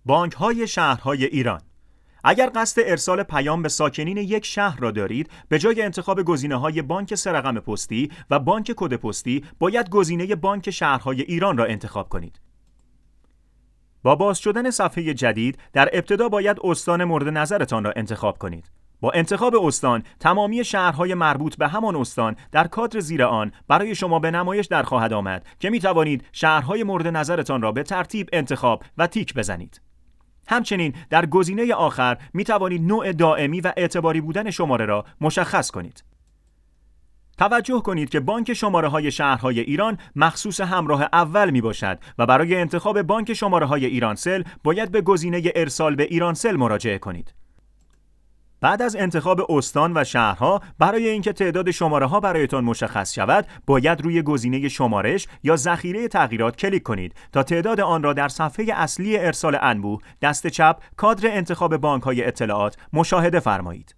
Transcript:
بانک‌های شهرهای ایران. اگر قصد ارسال پیام به ساکنین یک شهر را دارید، به جای انتخاب گزینه‌های بانک 3 رقم پستی و بانک کد پستی، باید گزینه بانک شهرهای ایران را انتخاب کنید. با باز شدن صفحه جدید، در ابتدا باید استان مورد نظرتان را انتخاب کنید. با انتخاب استان، تمامی شهرهای مربوط به همان استان در کادر زیر آن برای شما به نمایش در خواهد آمد که می توانید شهرهای مورد نظرتان را به ترتیب انتخاب و تیک بزنید. همچنین در گزینه آخر می توانید نوع دائمی و اعتباری بودن شماره را مشخص کنید. توجه کنید که بانک شماره‌های شهرهای ایران مخصوص همراه اول می باشد و برای انتخاب بانک شماره‌های ایرانسل باید به گزینه ارسال به ایرانسل مراجعه کنید. بعد از انتخاب استان و شهرها، برای اینکه تعداد شماره‌ها برایتان مشخص شود، باید روی گزینه شمارش یا ذخیره تغییرات کلیک کنید تا تعداد آن را در صفحه اصلی ارسال انبوه دست چپ کادر انتخاب بانک‌های اطلاعات مشاهده فرمایید.